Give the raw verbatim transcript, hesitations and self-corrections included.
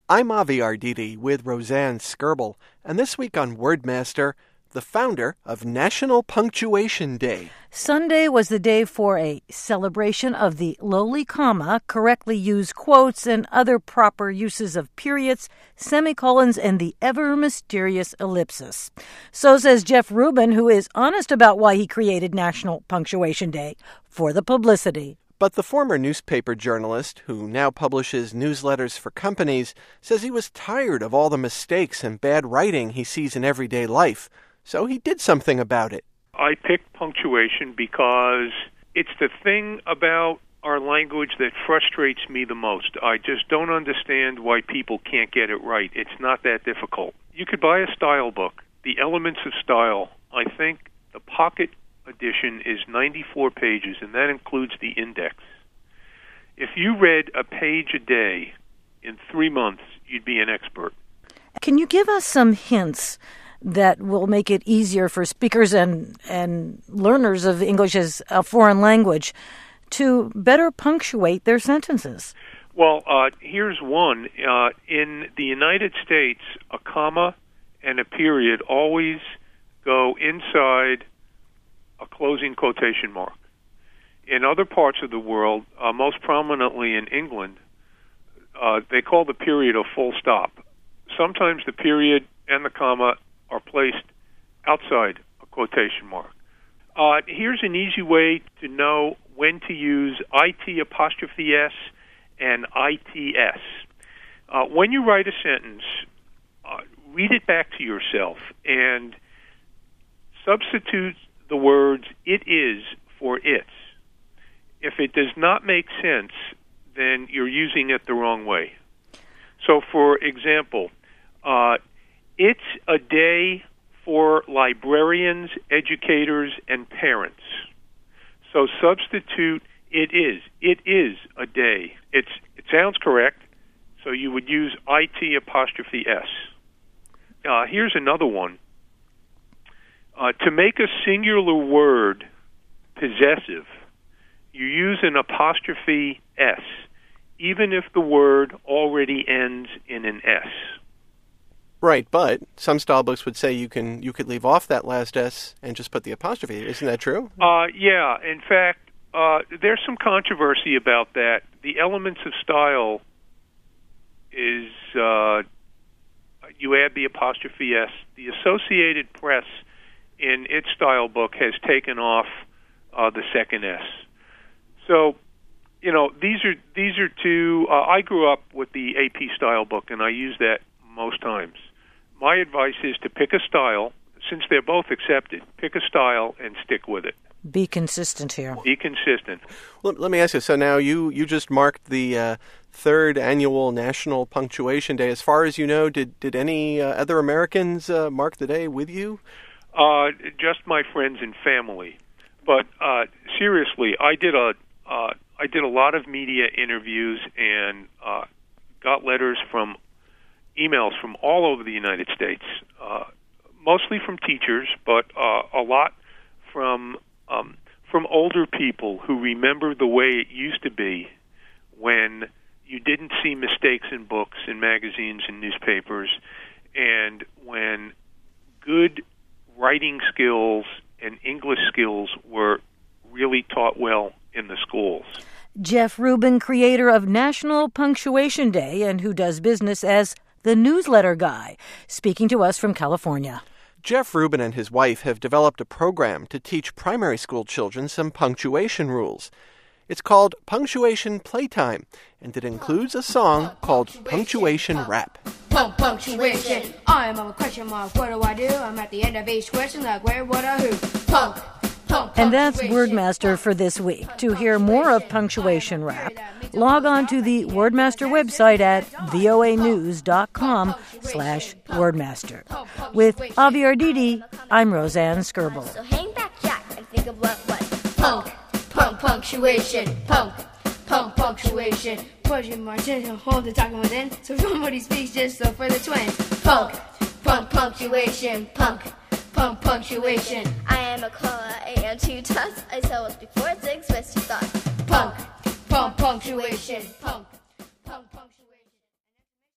I'm Avi Arditi with Roseanne Skirble, and this week on Wordmaster, the founder of National Punctuation Day. Sunday was the day for a celebration of the lowly comma, correctly used quotes, and other proper uses of periods, semicolons, and the ever-mysterious ellipsis. So says Jeff Rubin, who is honest about why he created National Punctuation Day, for the publicity. But the former newspaper journalist, who now publishes newsletters for companies, says he was tired of all the mistakes and bad writing he sees in everyday life. So he did something about it. I picked punctuation because it's the thing about our language that frustrates me the most. I just don't understand why people can't get it right. It's not that difficult. You could buy a style book, The Elements of Style. I think the pocket edition is ninety-four pages, and that includes the index. If you read a page a day in three months, you'd be an expert. Can you give us some hints that will make it easier for speakers and, and learners of English as a foreign language to better punctuate their sentences? Well, uh, here's one. Uh, in the United States, a comma and a period always go inside a closing quotation mark. In other parts of the world, uh, most prominently in England, uh, they call the period a full stop. Sometimes the period and the comma are placed outside a quotation mark. Uh, here's an easy way to know when to use I T apostrophe S and I T S. Uh, when you write a sentence, uh, read it back to yourself and substitute the words it is for its. If it does not make sense, then you're using it the wrong way. So, for example, uh, it's a day for librarians, educators, and parents. So substitute it is. It is a day. It's it sounds correct, so you would use I T apostrophe S. Uh, here's another one. Uh, to make a singular word possessive, you use an apostrophe S, even if the word already ends in an S. Right, but some style books would say you can you could leave off that last S and just put the apostrophe. Isn't that true? Uh, yeah. In fact, uh, there's some controversy about that. The Elements of Style is uh, you add the apostrophe S. The Associated Press, in its style book, has taken off uh, the second S. So, you know, these are these are two. Uh, I grew up with the A P style book, and I use that most times. My advice is to pick a style, since they're both accepted, pick a style and stick with it. Be consistent here. Be consistent. Well, let me ask you, so now you, you just marked the uh, third annual National Punctuation Day. As far as you know, did, did any uh, other Americans uh, mark the day with you? Uh, just my friends and family. But uh, seriously, I did a uh, I did a lot of media interviews and uh, got letters from emails from all over the United States, uh, mostly from teachers, but uh, a lot from um, from older people who remember the way it used to be when you didn't see mistakes in books and magazines and newspapers, and when good writing skills and English skills were really taught well in the schools. Jeff Rubin, creator of National Punctuation Day and who does business as the newsletter guy, speaking to us from California. Jeff Rubin and his wife have developed a program to teach primary school children some punctuation rules. It's called Punctuation Playtime, and it includes a song called Punctuation Rap. Punk punctuation. I am on a question mark. What do I do? I'm at the end of each question like where, what, or who. Punk. And that's Wordmaster for this week. To hear more of Punctuation Rap, log on to the Wordmaster website at voanews.com slash Wordmaster. With Avi Arditi, I'm Roseanne Skirble. So hang back, Jack, and think of what was Punk. Punk punctuation. Punk. Punk punctuation. Pushing my attention, hold the talking within. So somebody speaks just so for the twins. Punk. Punk punctuation. Punk. Punk punctuation. I am a koala, I am two tons. I saw once before six, what's your thought? Punk. Punk punctuation. Punk.